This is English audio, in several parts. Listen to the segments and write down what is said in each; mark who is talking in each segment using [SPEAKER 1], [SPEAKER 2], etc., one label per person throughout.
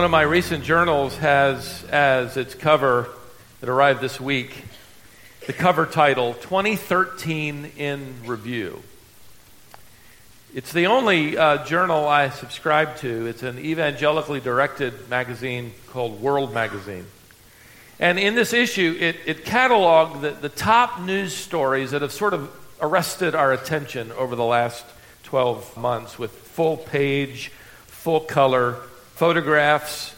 [SPEAKER 1] One of my recent journals has as its cover that arrived this week, the cover title, 2013 in Review. It's the only journal I subscribe to. It's an evangelically directed magazine called World Magazine. And in this issue, it cataloged the top news stories that have sort of arrested our attention over the last 12 months with full page, full color photographs.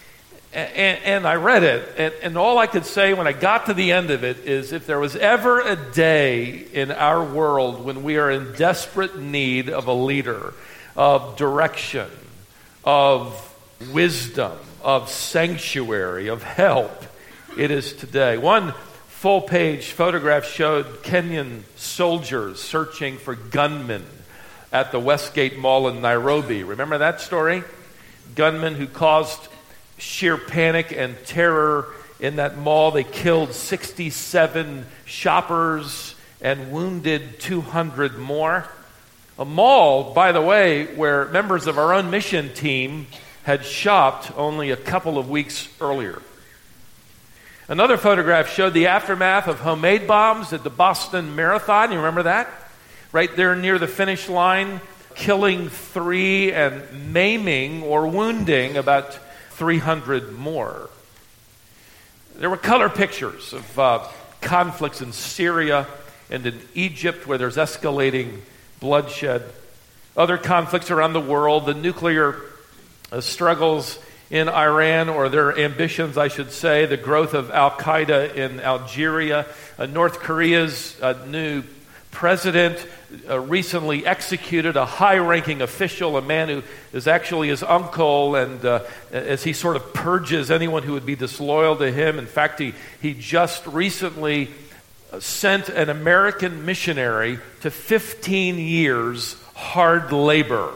[SPEAKER 1] And I read it, and all I could say when I got to the end of it is, if there was ever a day in our world when we are in desperate need of a leader, of direction, of wisdom, of sanctuary, of help, it is today. One full-page photograph showed Kenyan soldiers searching for gunmen at the Westgate Mall in Nairobi. Remember that story? Gunmen who caused sheer panic and terror in that mall. They killed 67 shoppers and wounded 200 more. A mall, by the way, where members of our own mission team had shopped only a couple of weeks earlier. Another photograph showed the aftermath of homemade bombs at the Boston Marathon. You remember that? Right there near the finish line, killing 3 and maiming or wounding about 300 more. There were color pictures of conflicts in Syria and in Egypt where there's escalating bloodshed. Other conflicts around the world, the nuclear struggles in Iran, or their ambitions, I should say, the growth of Al-Qaeda in Algeria, North Korea's new president recently executed a high-ranking official, a man who is actually his uncle, and as he sort of purges anyone who would be disloyal to him. In fact, he just recently sent an American missionary to 15 years hard labor.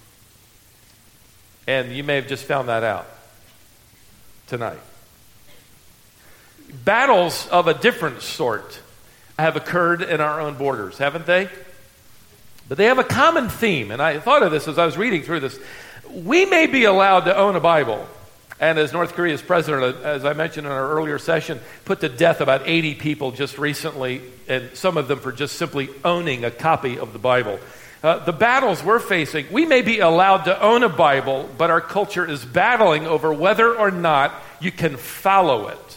[SPEAKER 1] And you may have just found that out tonight. Battles of a different sort have occurred in our own borders, haven't they? But they have a common theme, and I thought of this as I was reading through this. We may be allowed to own a Bible, and as North Korea's president, as I mentioned in our earlier session, put to death about 80 people just recently, and some of them for just simply owning a copy of the Bible. The battles we're facing, we may be allowed to own a Bible, but our culture is battling over whether or not you can follow it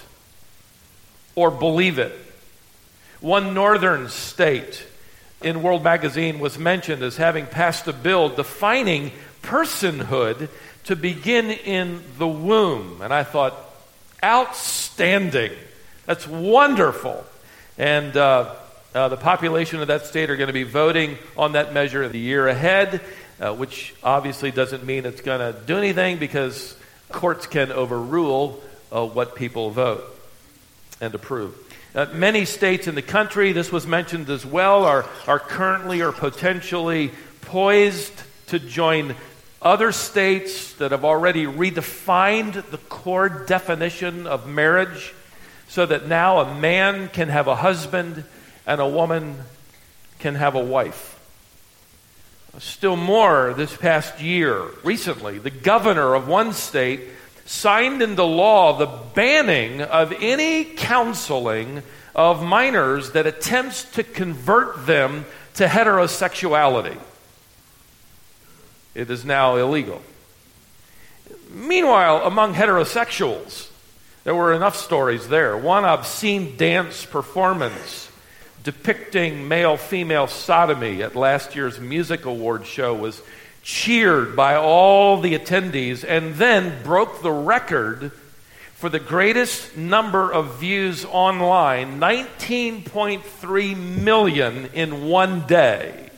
[SPEAKER 1] or believe it. One northern state in World Magazine was mentioned as having passed a bill defining personhood to begin in the womb. And I thought, outstanding. That's wonderful. And the population of that state are going to be voting on that measure the year ahead, which obviously doesn't mean it's going to do anything because courts can overrule what people vote and approve. Many states in the country, this was mentioned as well, are currently or potentially poised to join other states that have already redefined the core definition of marriage so that now a man can have a husband and a woman can have a wife. Still more, this past year, recently, the governor of one state signed into law the banning of any counseling of minors that attempts to convert them to heterosexuality. It is now illegal. Meanwhile, among heterosexuals, there were enough stories there. One obscene dance performance depicting male-female sodomy at last year's music award show was cheered by all the attendees and then broke the record for the greatest number of views online, 19.3 million in one day.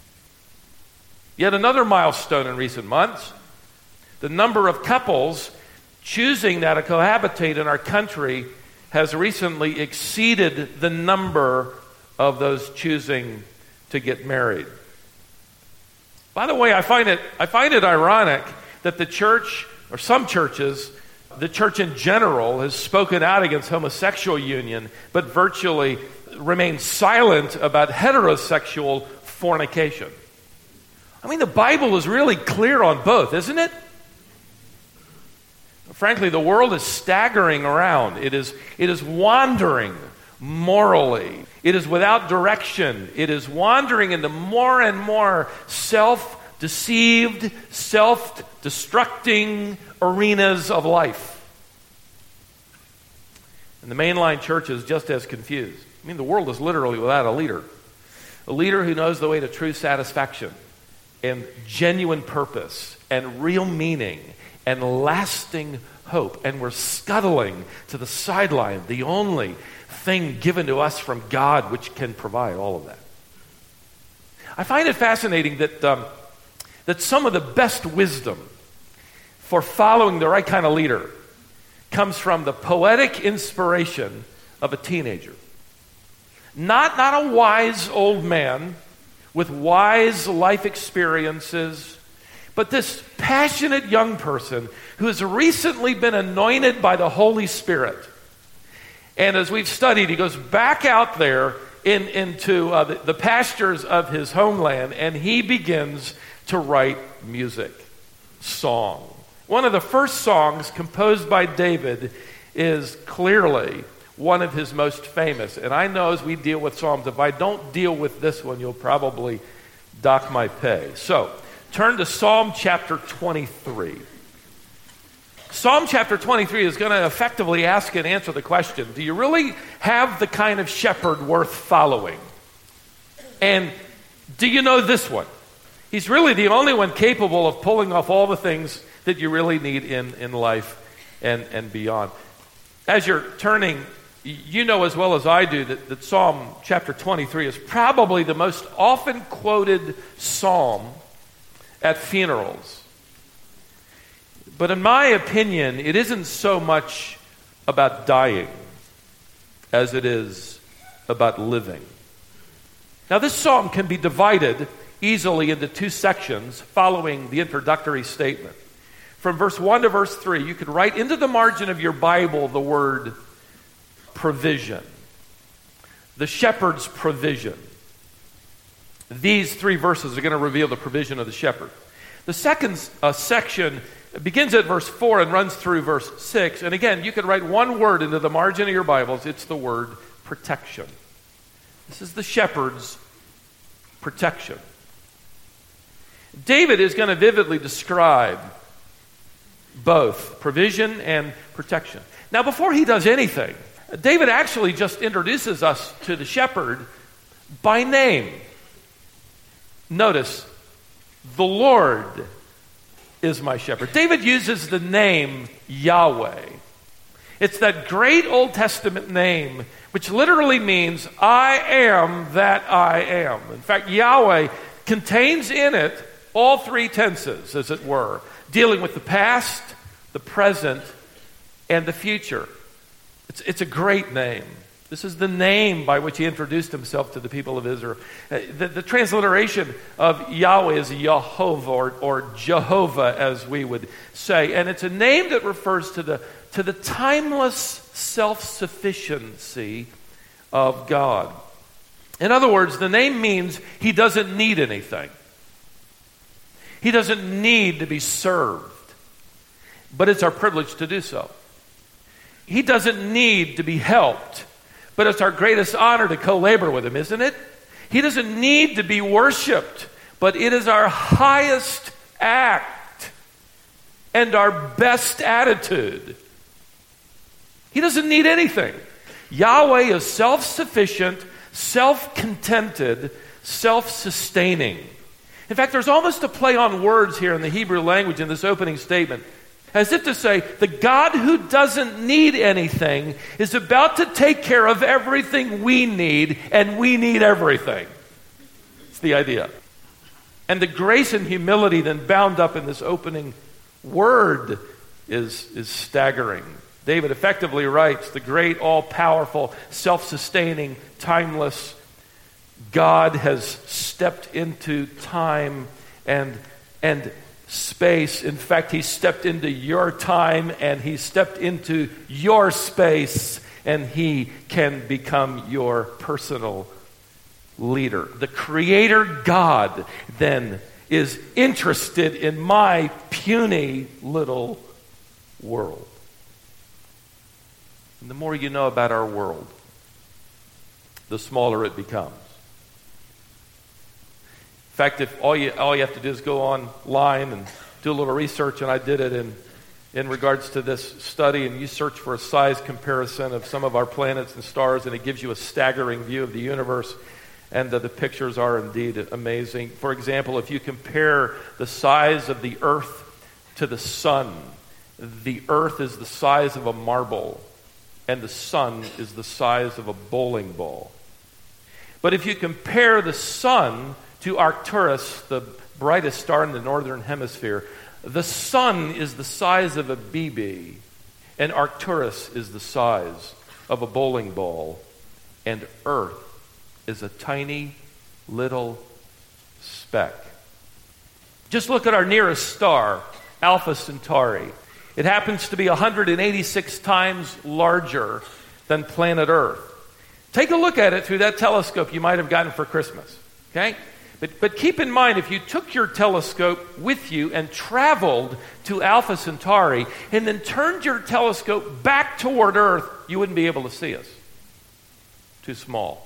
[SPEAKER 1] Yet another milestone in recent months, the number of couples choosing now to cohabitate in our country has recently exceeded the number of those choosing to get married. By the way, I find it ironic that the church, or some churches, the church in general, has spoken out against homosexual union, but virtually remains silent about heterosexual fornication. I mean, the Bible is really clear on both, isn't it? Frankly, the world is staggering around. It is wandering morally. It is without direction. It is wandering into more and more self-deceived, self-destructing arenas of life. And the mainline church is just as confused. I mean, the world is literally without a leader who knows the way to true satisfaction and genuine purpose and real meaning and lasting hope. And we're scuttling to the sideline, the only thing given to us from God which can provide all of that. I find it fascinating that some of the best wisdom for following the right kind of leader comes from the poetic inspiration of a teenager. Not a wise old man with wise life experiences, but this passionate young person who has recently been anointed by the Holy Spirit. And as we've studied, he goes back out there into the pastures of his homeland, and he begins to write music, song. One of the first songs composed by David is clearly one of his most famous. And I know as we deal with Psalms, if I don't deal with this one, you'll probably dock my pay. So, turn to Psalm chapter 23. Psalm chapter 23 is going to effectively ask and answer the question, do you really have the kind of shepherd worth following? And do you know this one? He's really the only one capable of pulling off all the things that you really need in life and beyond. As you're turning, you know as well as I do that Psalm chapter 23 is probably the most often quoted psalm at funerals. But in my opinion, it isn't so much about dying as it is about living. Now, this psalm can be divided easily into two sections following the introductory statement. From verse 1 to verse 3, you could write into the margin of your Bible the word provision. The shepherd's provision. These three verses are going to reveal the provision of the shepherd. The second section begins at verse 4 and runs through verse 6. And again, you could write one word into the margin of your Bibles. It's the word protection. This is the shepherd's protection. David is going to vividly describe both provision and protection. Now, before he does anything, David actually just introduces us to the shepherd by name. Notice, the Lord is my shepherd. David uses the name Yahweh. It's that great Old Testament name which literally means I am that I am. In fact, Yahweh contains in it all three tenses, as it were, dealing with the past, the present, and the future. It's a great name. This is the name by which he introduced himself to the people of Israel. The transliteration of Yahweh is Yehovah or Jehovah, as we would say. And it's a name that refers to the timeless self-sufficiency of God. In other words, the name means he doesn't need anything. He doesn't need to be served. But it's our privilege to do so. He doesn't need to be helped. But it's our greatest honor to co-labor with him, isn't it? He doesn't need to be worshiped, but it is our highest act and our best attitude. He doesn't need anything. Yahweh is self-sufficient, self-contented, self-sustaining. In fact, there's almost a play on words here in the Hebrew language in this opening statement. As if to say, the God who doesn't need anything is about to take care of everything we need, and we need everything. It's the idea. And the grace and humility then bound up in this opening word is staggering. David effectively writes, the great, all-powerful, self-sustaining, timeless God has stepped into time and space. In fact, he stepped into your time and he stepped into your space, and he can become your personal leader. The Creator God then is interested in my puny little world. And the more you know about our world, the smaller it becomes. In fact, if all you have to do is go online and do a little research, and I did it in regards to this study, and you search for a size comparison of some of our planets and stars, and it gives you a staggering view of the universe, and the pictures are indeed amazing. For example, if you compare the size of the Earth to the sun, the Earth is the size of a marble, and the sun is the size of a bowling ball. But if you compare the sun to Arcturus, the brightest star in the northern hemisphere, the sun is the size of a BB, and Arcturus is the size of a bowling ball, and Earth is a tiny little speck. Just look at our nearest star, Alpha Centauri. It happens to be 186 times larger than planet Earth. Take a look at it through that telescope you might have gotten for Christmas, okay? But keep in mind, if you took your telescope with you and traveled to Alpha Centauri and then turned your telescope back toward Earth, you wouldn't be able to see us. Too small.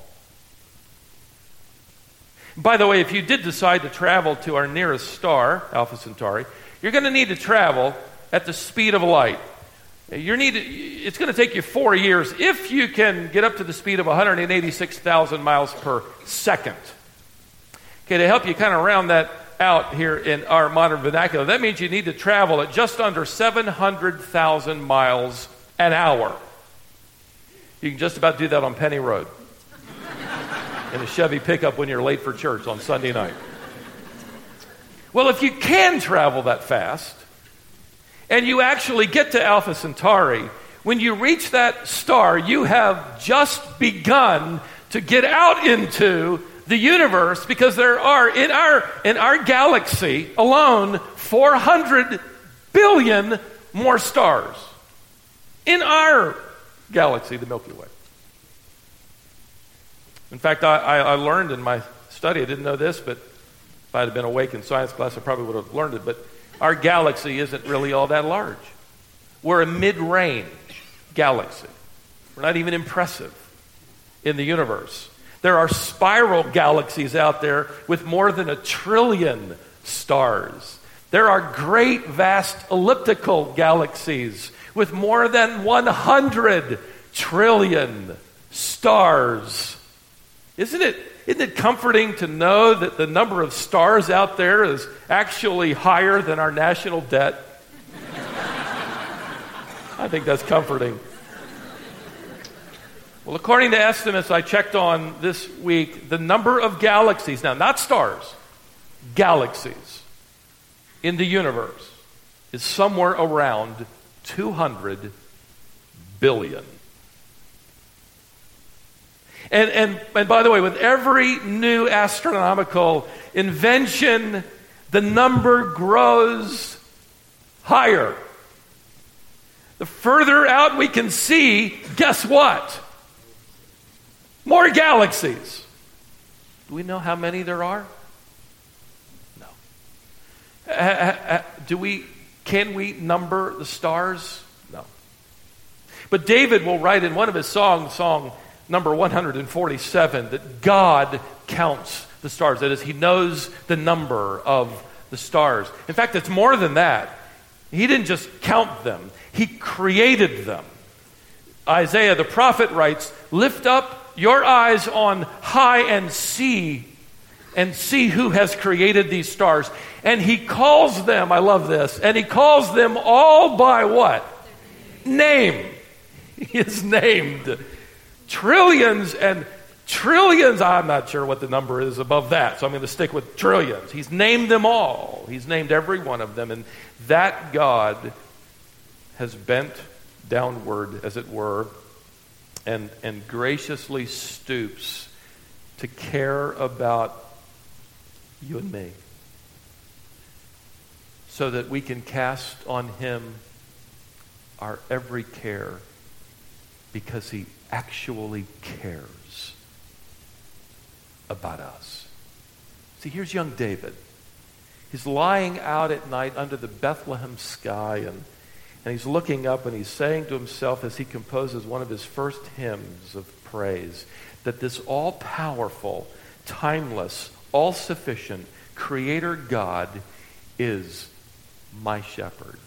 [SPEAKER 1] By the way, if you did decide to travel to our nearest star, Alpha Centauri, you're going to need to travel at the speed of light. It's going to take you 4 years if you can get up to the speed of 186,000 miles per second. Okay, to help you kind of round that out here in our modern vernacular, that means you need to travel at just under 700,000 miles an hour. You can just about do that on Penny Road in a Chevy pickup when you're late for church on Sunday night. Well, if you can travel that fast, and you actually get to Alpha Centauri, when you reach that star, you have just begun to get out into the universe, because there are, in our galaxy alone, 400 billion more stars. In our galaxy, the Milky Way. In fact, I learned in my study, I didn't know this, but if I had been awake in science class, I probably would have learned it, but our galaxy isn't really all that large. We're a mid-range galaxy. We're not even impressive in the universe. There are spiral galaxies out there with more than 1 trillion stars. There are great, vast elliptical galaxies with more than 100 trillion stars. Isn't it comforting to know that the number of stars out there is actually higher than our national debt? I think that's comforting. Well, according to estimates I checked on this week, the number of galaxies, now not stars, galaxies in the universe is somewhere around 200 billion. And by the way, with every new astronomical invention, the number grows higher. The further out we can see, guess what? More galaxies. Do we know how many there are? No. Can we number the stars? No. But David will write in one of his songs, song number 147, that God counts the stars. That is, he knows the number of the stars. In fact, it's more than that. He didn't just count them. He created them. Isaiah the prophet writes, "Lift up your eyes on high and see who has created these stars." And he calls them, I love this, and he calls them all by what? Name. He is named. Trillions and trillions. I'm not sure what the number is above that, so I'm going to stick with trillions. He's named them all. He's named every one of them. And that God has bent downward, as it were, and graciously stoops to care about you and me, so that we can cast on him our every care, because he actually cares about us. See, here's young David. He's lying out at night under the Bethlehem sky, And he's looking up and he's saying to himself as he composes one of his first hymns of praise, that this all-powerful, timeless, all-sufficient Creator God is my shepherd.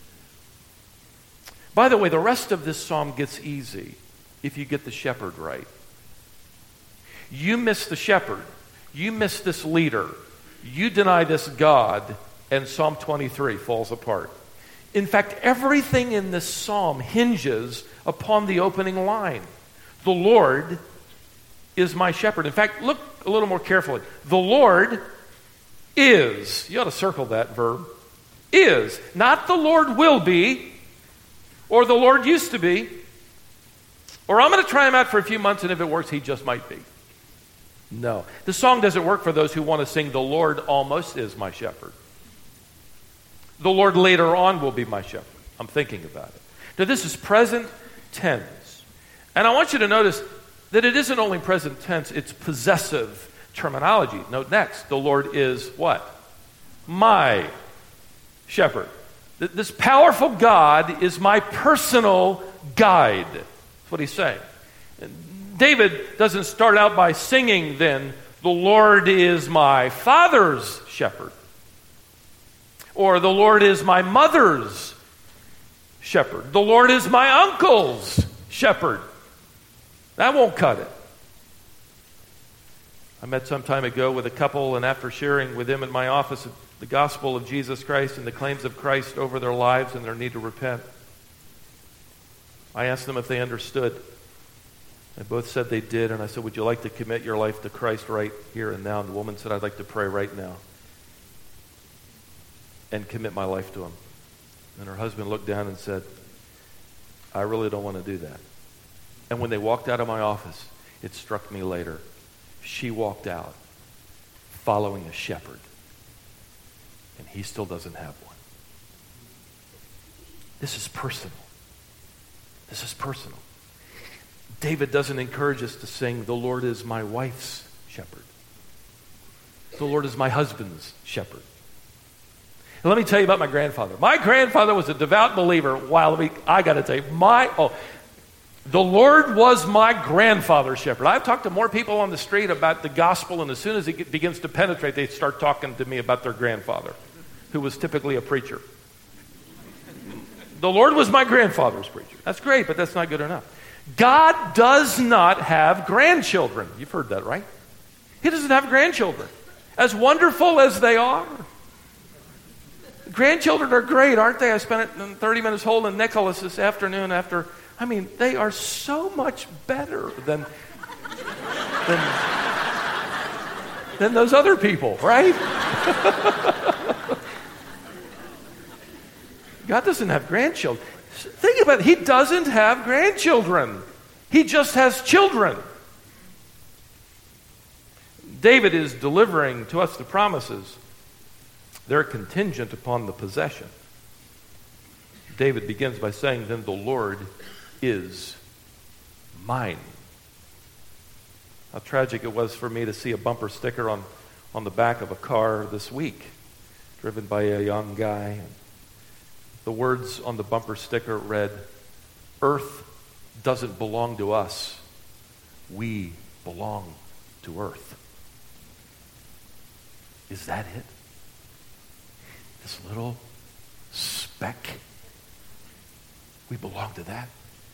[SPEAKER 1] By the way, the rest of this psalm gets easy if you get the shepherd right. You miss the shepherd. You miss this leader. You deny this God, and Psalm 23 falls apart. In fact, everything in this psalm hinges upon the opening line. The Lord is my shepherd. In fact, look a little more carefully. The Lord is. You ought to circle that verb. Is. Not the Lord will be, or the Lord used to be, or I'm going to try him out for a few months, and if it works, he just might be. No. The song doesn't work for those who want to sing, the Lord almost is my shepherd. The Lord later on will be my shepherd. I'm thinking about it. Now, this is present tense. And I want you to notice that it isn't only present tense, it's possessive terminology. Note next, the Lord is what? My shepherd. This powerful God is my personal guide. That's what he's saying. David doesn't start out by singing then, the Lord is my father's shepherd. Or the Lord is my mother's shepherd. The Lord is my uncle's shepherd. That won't cut it. I met some time ago with a couple, and after sharing with them in my office the gospel of Jesus Christ and the claims of Christ over their lives and their need to repent, I asked them if they understood. They both said they did, and I said, would you like to commit your life to Christ right here and now? And the woman said, I'd like to pray right now and commit my life to him. And her husband looked down and said, I really don't want to do that. And when they walked out of my office, it struck me later. She walked out following a shepherd, and he still doesn't have one. This is personal. This is personal. David doesn't encourage us to sing, the Lord is my wife's shepherd. The Lord is my husband's shepherd. And let me tell you about my grandfather. My grandfather was a devout believer. I got to tell you, the Lord was my grandfather's shepherd. I've talked to more people on the street about the gospel, and as soon as it begins to penetrate, they start talking to me about their grandfather, who was typically a preacher. The Lord was my grandfather's preacher. That's great, but that's not good enough. God does not have grandchildren. You've heard that, right? He doesn't have grandchildren. As wonderful as they are. Grandchildren are great, aren't they? I spent 30 minutes holding Nicholas this afternoon they are so much better than those other people, right? God doesn't have grandchildren. Think about it. He doesn't have grandchildren. He just has children. David is delivering to us the promises. They're contingent upon the possession. David begins by saying, then the Lord is mine. How tragic it was for me to see a bumper sticker on the back of a car this week, driven by a young guy. The words on the bumper sticker read, Earth doesn't belong to us. We belong to Earth. Is that it? This little speck? We belong to that?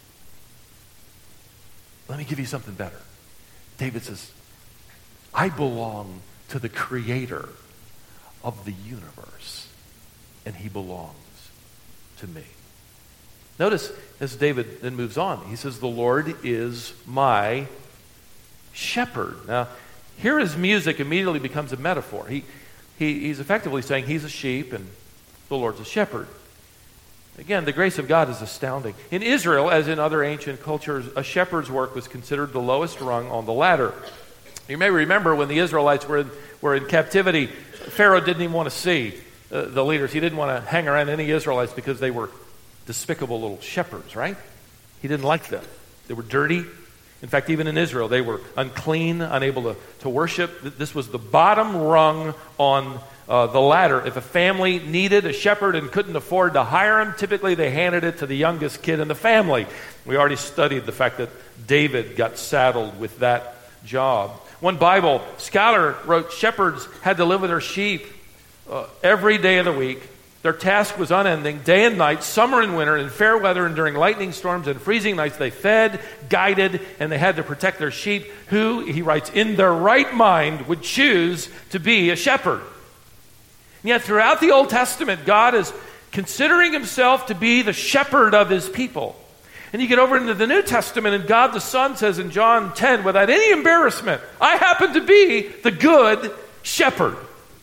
[SPEAKER 1] Let me give you something better. David says, I belong to the creator of the universe, and he belongs to me. Notice as David then moves on, he says, the Lord is my shepherd. Now, here his music immediately becomes a metaphor. He's effectively saying he's a sheep and the Lord's a shepherd. Again, the grace of God is astounding. In Israel, as in other ancient cultures, a shepherd's work was considered the lowest rung on the ladder. You may remember when the Israelites were in captivity, Pharaoh didn't even want to see the leaders. He didn't want to hang around any Israelites because they were despicable little shepherds, right? He didn't like them. They were dirty. In fact, even in Israel, they were unclean, unable to worship. This was the bottom rung on The latter, if a family needed a shepherd and couldn't afford to hire him, typically they handed it to the youngest kid in the family. We already studied the fact that David got saddled with that job. One Bible scholar wrote, shepherds had to live with their sheep every day of the week. Their task was unending, day and night, summer and winter, in fair weather and during lightning storms and freezing nights. They fed, guided, and they had to protect their sheep, who, he writes, in their right mind would choose to be a shepherd. And yet throughout the Old Testament, God is considering himself to be the shepherd of his people. And you get over into the New Testament, and God the Son says in John 10, without any embarrassment, I happen to be the good shepherd.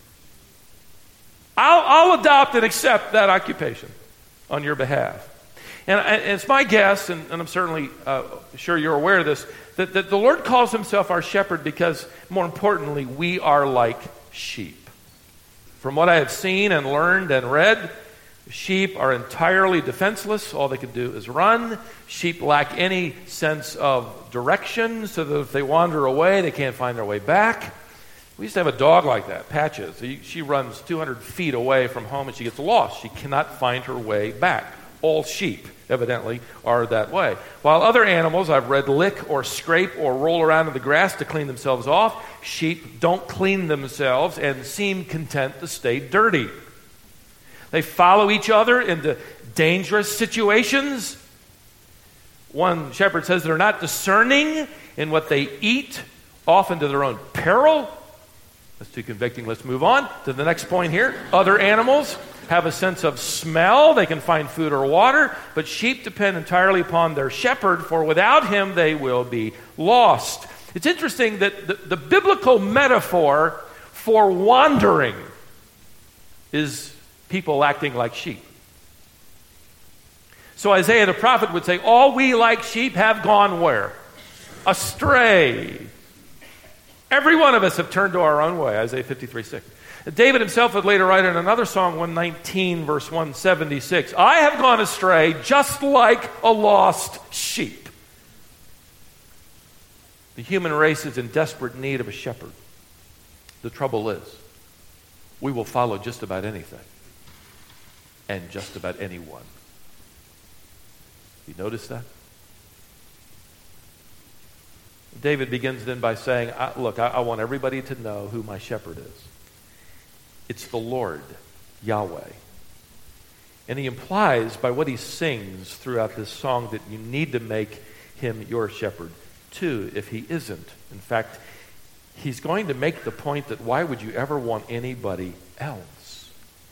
[SPEAKER 1] I'll adopt and accept that occupation on your behalf. And it's my guess, and I'm certainly sure you're aware of this, that the Lord calls himself our shepherd because, more importantly, we are like sheep. From what I have seen and learned and read, sheep are entirely defenseless. All they can do is run. Sheep lack any sense of direction, so that if they wander away, they can't find their way back. We used to have a dog like that, Patches. She runs 200 feet away from home and she gets lost. She cannot find her way back. All sheep, evidently, are that way. While other animals I've read lick or scrape or roll around in the grass to clean themselves off, sheep don't clean themselves and seem content to stay dirty. They follow each other into dangerous situations. One shepherd says they're not discerning in what they eat, often to their own peril. That's too convicting. Let's move on to the next point here. Other animals have a sense of smell. They can find food or water, but sheep depend entirely upon their shepherd, for without him they will be lost. It's interesting that the biblical metaphor for wandering is people acting like sheep. So Isaiah the prophet would say, all we like sheep have gone where? Astray. Every one of us have turned to our own way, Isaiah 53:6. David himself would later write in another song, 119, verse 176, I have gone astray just like a lost sheep. The human race is in desperate need of a shepherd. The trouble is, we will follow just about anything and just about anyone. You notice that? David begins then by saying, look, I want everybody to know who my shepherd is. It's the Lord, Yahweh. And he implies by what he sings throughout this song that you need to make him your shepherd too, if he isn't. In fact, he's going to make the point that why would you ever want anybody else?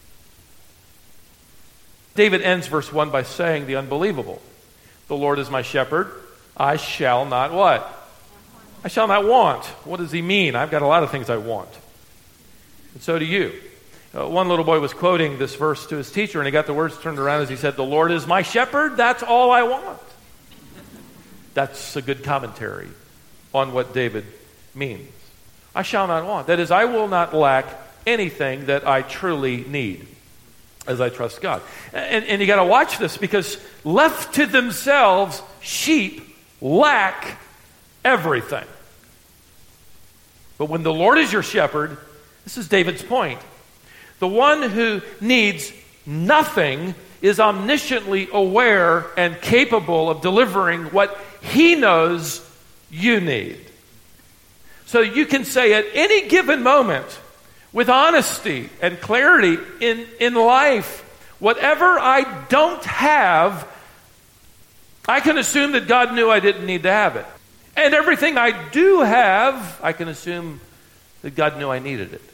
[SPEAKER 1] David ends verse 1 by saying the unbelievable. The Lord is my shepherd. I shall not what? I shall not want. What does he mean? I've got a lot of things I want. And so do you. One little boy was quoting this verse to his teacher, and he got the words turned around as he said, the Lord is my shepherd, that's all I want. That's a good commentary on what David means. I shall not want. That is, I will not lack anything that I truly need as I trust God. And you got to watch this, because left to themselves, sheep lack everything. But when the Lord is your shepherd, this is David's point. The one who needs nothing is omnisciently aware and capable of delivering what he knows you need. So you can say at any given moment, with honesty and clarity in life, whatever I don't have, I can assume that God knew I didn't need to have it. And everything I do have, I can assume that God knew I needed it.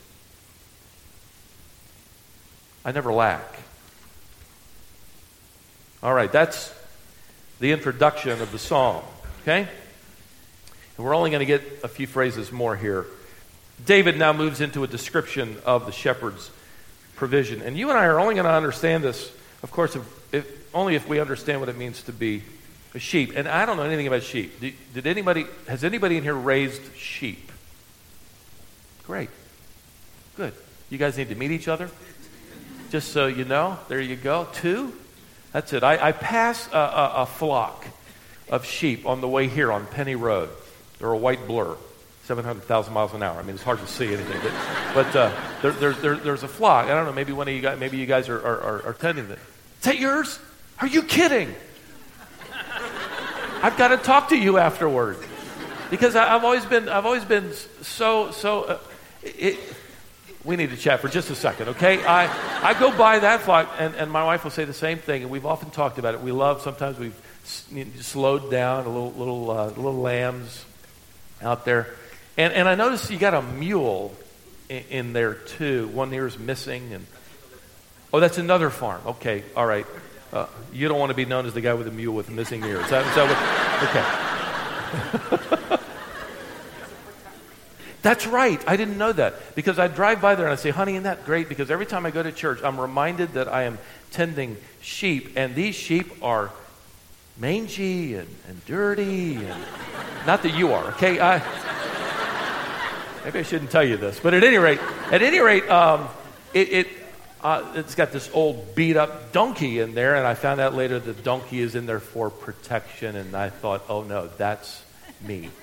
[SPEAKER 1] I never lack. All right, that's the introduction of the psalm, okay? And we're only going to get a few phrases more here. David now moves into a description of the shepherd's provision. And you and I are only going to understand this, of course, only if we understand what it means to be a sheep. And I don't know anything about sheep. Has anybody in here raised sheep? Great. Good. You guys need to meet each other? Just so you know, there you go. 2? That's it. I pass a flock of sheep on the way here on Penny Road. They're a white blur. 700,000 miles an hour. I mean, it's hard to see anything, but there's a flock. I don't know. Maybe you guys are tending them. Is that yours? Are you kidding? I've got to talk to you afterward, because I've always been so. We need to chat for just a second, okay? I go by that flock, and my wife will say the same thing, and we've often talked about it. Sometimes we've slowed down, little lambs out there. And I noticed you got a mule in there too. One ear is missing. That's another farm. Okay, all right. You don't want to be known as the guy with a mule with a missing ear. Is that okay. That's right. I didn't know that, because I drive by there and I say, honey, isn't that great? Because every time I go to church, I'm reminded that I am tending sheep, and these sheep are mangy and dirty. And not that you are, okay? Maybe I shouldn't tell you this, but at any rate, it's got this old beat-up donkey in there, and I found out later the donkey is in there for protection, and I thought, oh no, that's me.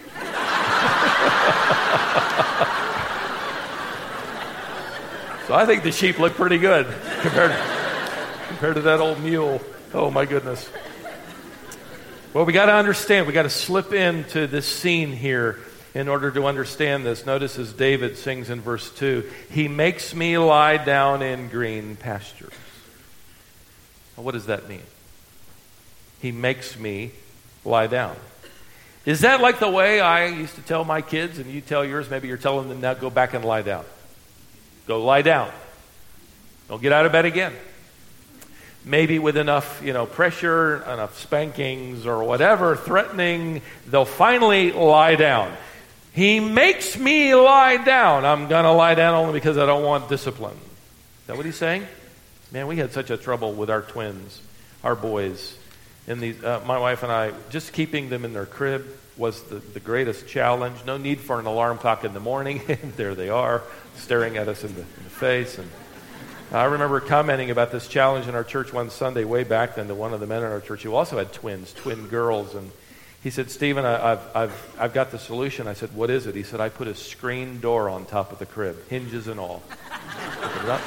[SPEAKER 1] So I think the sheep look pretty good compared to that old mule. Oh my goodness. Well, we got to understand, we got to slip into this scene here in order to understand this. Notice as David sings in verse 2, he makes me lie down in green pastures. Well, what does that mean? He makes me lie down. Is that like the way I used to tell my kids, and you tell yours? Maybe you're telling them now, go back and lie down. Go lie down. Don't get out of bed again. Maybe with enough, pressure, enough spankings or whatever, threatening, they'll finally lie down. He makes me lie down. I'm going to lie down only because I don't want discipline. Is that what he's saying? Man, we had such a trouble with our twins, our boys. My wife and I, just keeping them in their crib was the greatest challenge. No need for an alarm clock in the morning. And there they are, staring at us in the face. And I remember commenting about this challenge in our church one Sunday way back then to one of the men in our church who also had twin girls. And he said, Stephen, I've got the solution. I said, what is it? He said, I put a screen door on top of the crib, hinges and all. Open it up.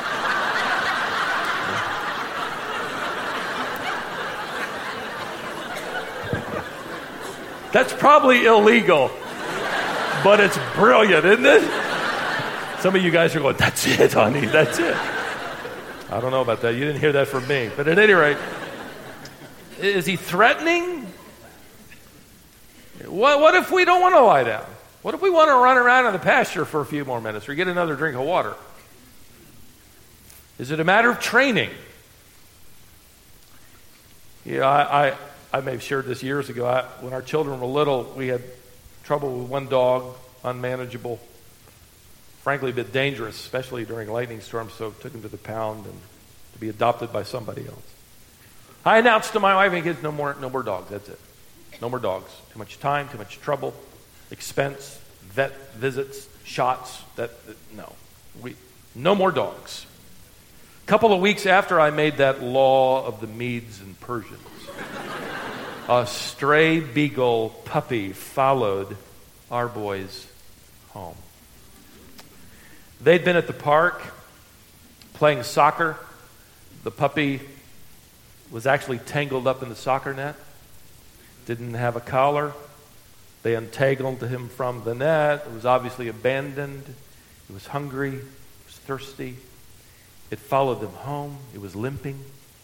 [SPEAKER 1] That's probably illegal, but it's brilliant, isn't it? Some of you guys are going, that's it, honey, that's it. I don't know about that. You didn't hear that from me. But at any rate, is he threatening? What if we don't want to lie down? What if we want to run around in the pasture for a few more minutes or get another drink of water? Is it a matter of training? I may have shared this years ago. When our children were little, we had trouble with one dog, unmanageable, frankly a bit dangerous, especially during lightning storms, so took him to the pound and to be adopted by somebody else. I announced to my wife and kids, no more dogs, that's it. No more dogs. Too much time, too much trouble, expense, vet visits, shots, no more dogs. A couple of weeks after I made that law of the Medes and Persians, a stray beagle puppy followed our boys home. They'd been at the park playing soccer. The puppy was actually tangled up in the soccer net. Didn't have a collar. They untangled him from the net. It was obviously abandoned. It was hungry. It was thirsty. It followed them home. It was limping.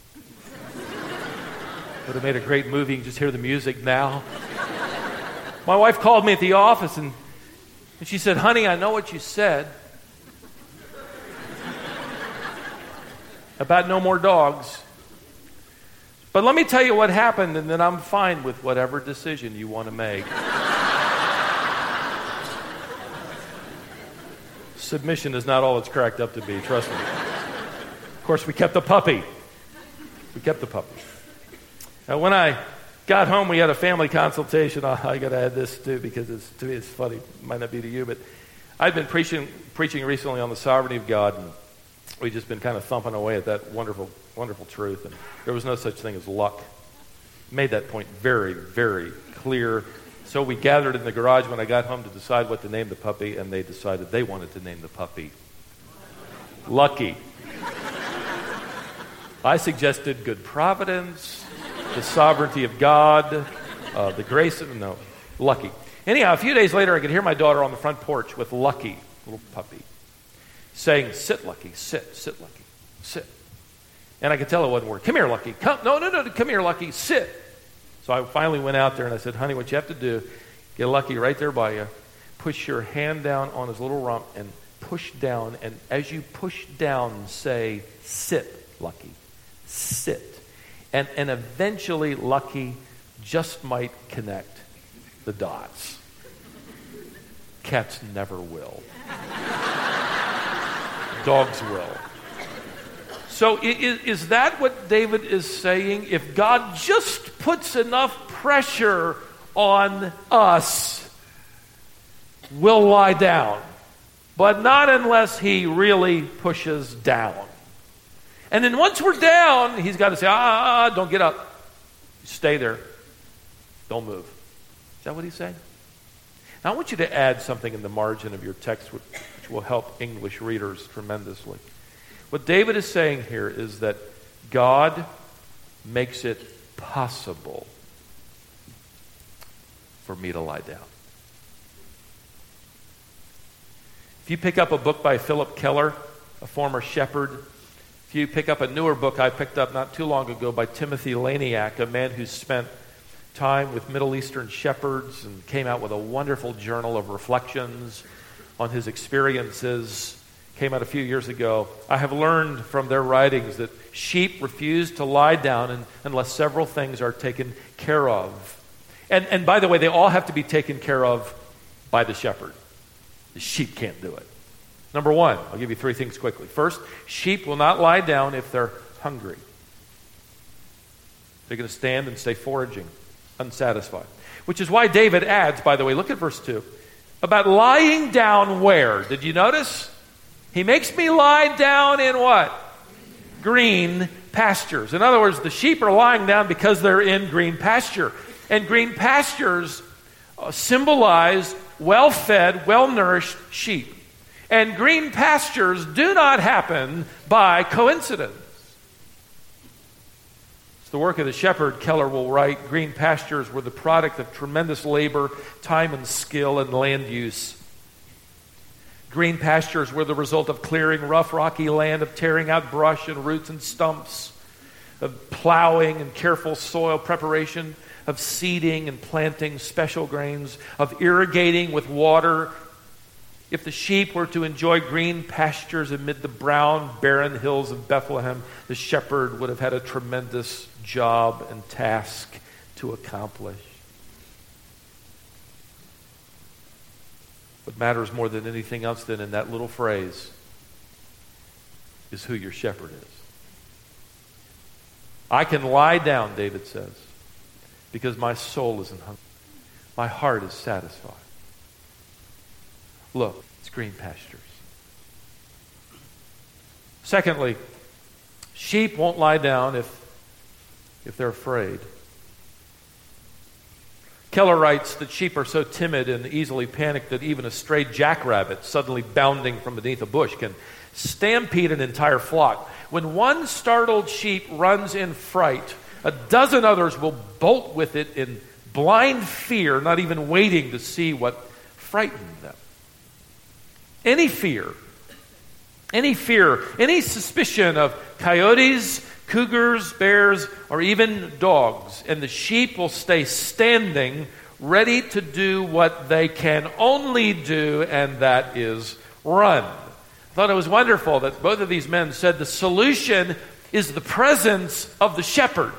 [SPEAKER 1] Would have made a great movie. You can just hear the music now. My wife called me at the office and she said, honey, I know what you said about no more dogs. But let me tell you what happened, and then I'm fine with whatever decision you want to make. Submission is not all it's cracked up to be, trust me. Of course, we kept the puppy. When I got home, we had a family consultation. I got to add this too because to me it's funny. It might not be to you, but I've been preaching recently on the sovereignty of God, and we've just been kind of thumping away at that wonderful, wonderful truth. And there was no such thing as luck. Made that point very, very clear So we gathered in the garage when I got home to decide what to name the puppy, and they decided they wanted to name the puppy Lucky. I suggested good providence, the sovereignty of God, the grace of... No, Lucky. Anyhow, a few days later, I could hear my daughter on the front porch with Lucky, little puppy, saying, "Sit, Lucky, sit, sit, Lucky, sit." And I could tell it wasn't working. "Come here, Lucky. Come, no, come here, Lucky, sit." So I finally went out there and I said, "Honey, what you have to do, get Lucky right there by you, push your hand down on his little rump and push down. And as you push down, say, 'Sit, Lucky, sit.'" And eventually Lucky just might connect the dots. Cats never will. Dogs will. So is that what David is saying? If God just puts enough pressure on us, we'll lie down. But not unless he really pushes down. And then once we're down, he's got to say, don't get up. Stay there. Don't move. Is that what he's saying? Now I want you to add something in the margin of your text which will help English readers tremendously. What David is saying here is that God makes it possible for me to lie down. If you pick up a book by Philip Keller, a former shepherd, if you pick up a newer book I picked up not too long ago by Timothy Laniak, a man who spent time with Middle Eastern shepherds and came out with a wonderful journal of reflections on his experiences, came out a few years ago. I have learned from their writings that sheep refuse to lie down unless several things are taken care of. And by the way, they all have to be taken care of by the shepherd. The sheep can't do it. Number one, I'll give you three things quickly. First, sheep will not lie down if they're hungry. They're going to stand and stay foraging, unsatisfied. Which is why David adds, by the way, look at verse 2, about lying down where? Did you notice? He makes me lie down in what? Green pastures. In other words, the sheep are lying down because they're in green pasture. And green pastures symbolize well-fed, well-nourished sheep. And green pastures do not happen by coincidence. It's the work of the shepherd, Keller will write. Green pastures were the product of tremendous labor, time and skill, and land use. Green pastures were the result of clearing rough, rocky land, of tearing out brush and roots and stumps, of plowing and careful soil preparation, of seeding and planting special grains, of irrigating with water. If the sheep were to enjoy green pastures amid the brown, barren hills of Bethlehem, the shepherd would have had a tremendous job and task to accomplish. What matters more than anything else then in that little phrase is who your shepherd is. I can lie down, David says, because my soul isn't hungry. My heart is satisfied. Look, it's green pastures. Secondly, sheep won't lie down if they're afraid. Keller writes that sheep are so timid and easily panicked that even a stray jackrabbit suddenly bounding from beneath a bush can stampede an entire flock. When one startled sheep runs in fright, a dozen others will bolt with it in blind fear, not even waiting to see what frightened them. Any fear, any suspicion of coyotes, cougars, bears, or even dogs, and the sheep will stay standing, ready to do what they can only do, and that is run. I thought it was wonderful that both of these men said the solution is the presence of the shepherd.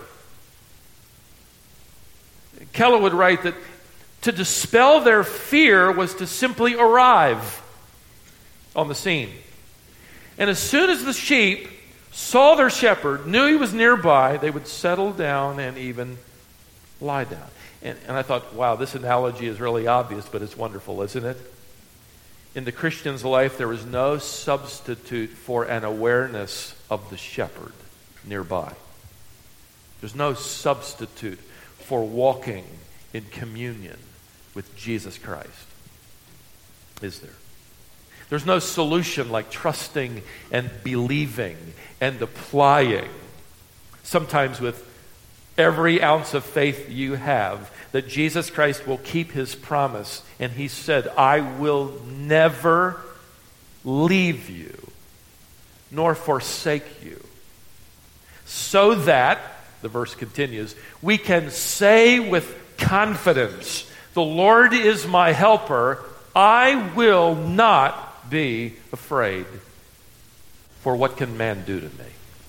[SPEAKER 1] Keller would write that to dispel their fear was to simply arrive on the scene. And as soon as the sheep saw their shepherd, knew he was nearby, they would settle down and even lie down. And I thought, wow, this analogy is really obvious, but it's wonderful, isn't it? In the Christian's life, there is no substitute for an awareness of the shepherd nearby. There's no substitute for walking in communion with Jesus Christ, is there? There's no solution like trusting and believing and applying, sometimes with every ounce of faith you have, that Jesus Christ will keep his promise. And he said, I will never leave you nor forsake you. So that, the verse continues, we can say with confidence, the Lord is my helper. I will not be afraid. For what can man do to me?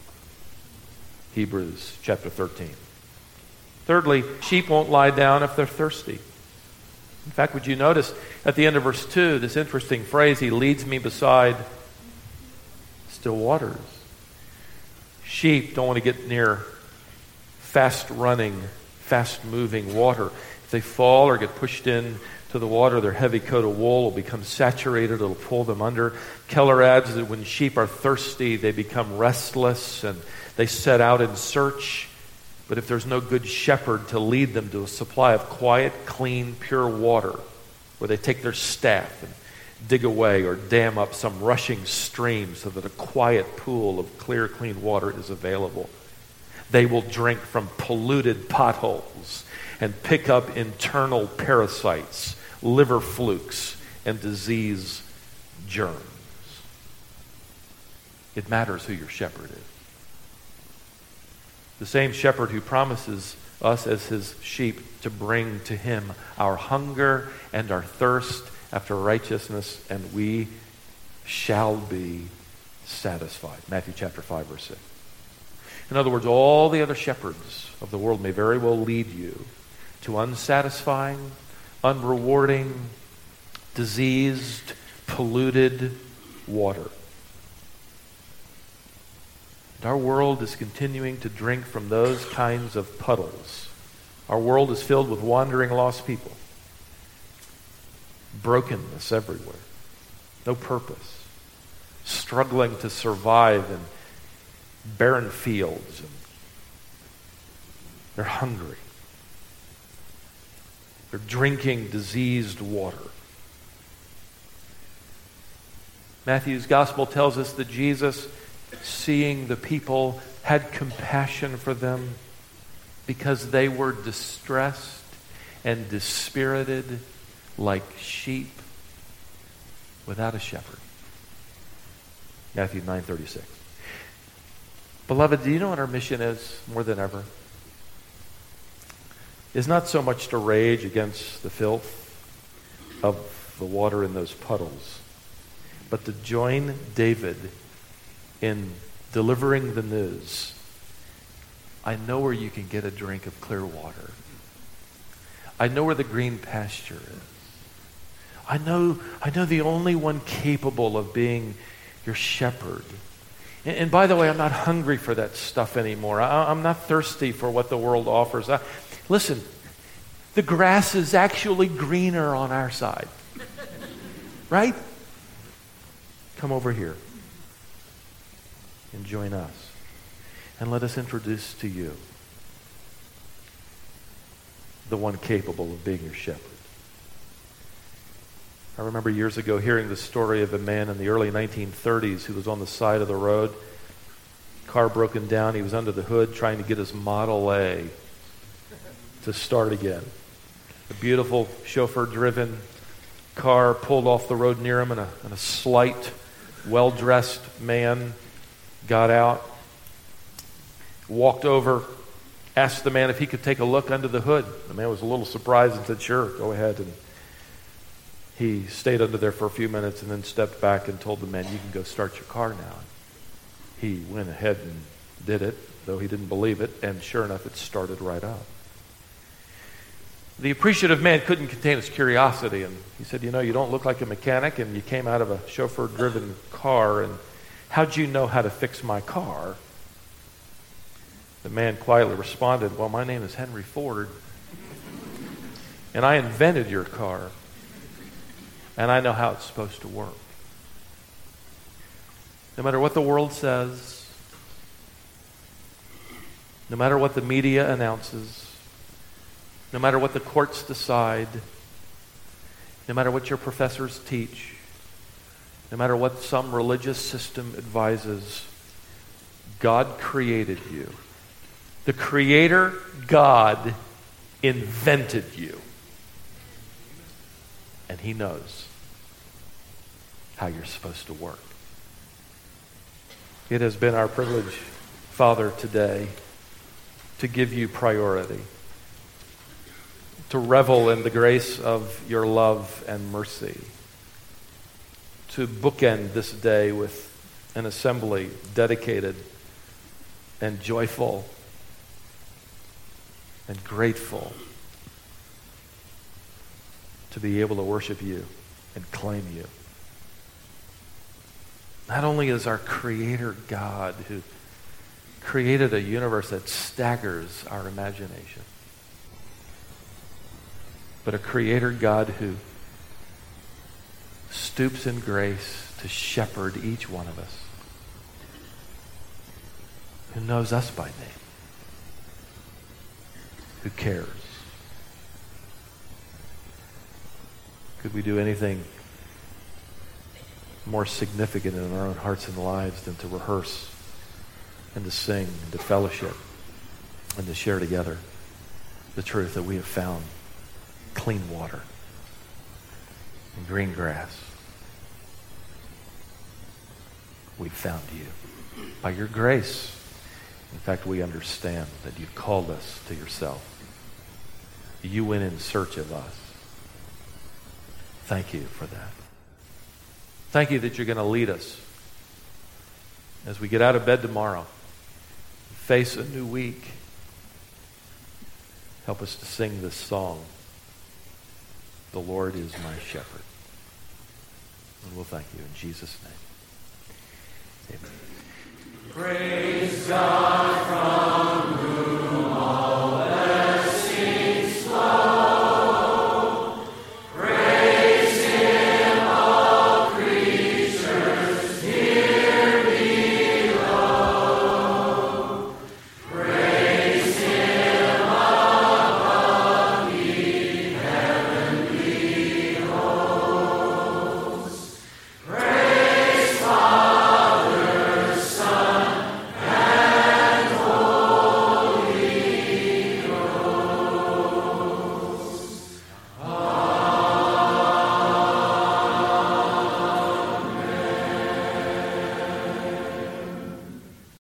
[SPEAKER 1] Hebrews chapter 13. Thirdly, sheep won't lie down if they're thirsty. In fact, would you notice at the end of verse 2, this interesting phrase, he leads me beside still waters. Sheep don't want to get near fast-running, fast-moving water. If they fall or get pushed in to the water, their heavy coat of wool will become saturated. It'll pull them under. Keller adds that when sheep are thirsty, they become restless and they set out in search. But if there's no good shepherd to lead them to a supply of quiet, clean, pure water, where they take their staff and dig away or dam up some rushing stream so that a quiet pool of clear, clean water is available, they will drink from polluted potholes and pick up internal parasites, liver flukes, and disease germs. It matters who your shepherd is. The same shepherd who promises us as his sheep to bring to him our hunger and our thirst after righteousness, and we shall be satisfied. Matthew chapter 5, verse 6. In other words, all the other shepherds of the world may very well lead you to unsatisfying, unrewarding, diseased, polluted water. And our world is continuing to drink from those kinds of puddles. Our world is filled with wandering, lost people. Brokenness everywhere. No purpose. Struggling to survive in barren fields. And they're hungry. They're drinking diseased water. Matthew's gospel tells us that Jesus, seeing the people, had compassion for them because they were distressed and dispirited like sheep without a shepherd. Matthew 9:36. Beloved, do you know what our mission is more than ever? It's not so much to rage against the filth of the water in those puddles, but to join David in delivering the news. I know where you can get a drink of clear water. I know where the green pasture is. I know the only one capable of being your shepherd. And by the way, I'm not hungry for that stuff anymore. I'm not thirsty for what the world offers. Listen, the grass is actually greener on our side. Right? Come over here and join us. And let us introduce to you the one capable of being your shepherd. I remember years ago hearing the story of a man in the early 1930s who was on the side of the road. Car broken down. He was under the hood trying to get his Model A to start again. A beautiful chauffeur-driven car pulled off the road near him, and a slight, well-dressed man got out, walked over, asked the man if he could take a look under the hood. The man was a little surprised and said, "Sure, go ahead." And he stayed under there for a few minutes and then stepped back and told the man, "You can go start your car now." He went ahead and did it, though he didn't believe it, and sure enough, it started right up. The appreciative man couldn't contain his curiosity, and he said, "You know, you don't look like a mechanic, and you came out of a chauffeur-driven car, and how'd you know how to fix my car?" The man quietly responded, "Well, my name is Henry Ford, and I invented your car, and I know how it's supposed to work." No matter what the world says, no matter what the media announces, no matter what the courts decide, no matter what your professors teach, no matter what some religious system advises, God created you. The Creator God invented you. And He knows how you're supposed to work. It has been our privilege, Father, today to give you priority, to revel in the grace of your love and mercy, to bookend this day with an assembly dedicated and joyful and grateful to be able to worship you and claim you. Not only is our Creator God who created a universe that staggers our imagination, but a Creator God who stoops in grace to shepherd each one of us, who knows us by name, who cares. Could we do anything more significant in our own hearts and lives than to rehearse and to sing and to fellowship and to share together the truth that we have found clean water and green grass? We found you by your grace. In fact, we understand that you've called us to yourself. You went in search of us. Thank you for that. Thank you that you're going to lead us as we get out of bed tomorrow, face a new week. Help us to sing this song, "The Lord is my shepherd." And we'll thank you in Jesus' name. Amen. Praise God.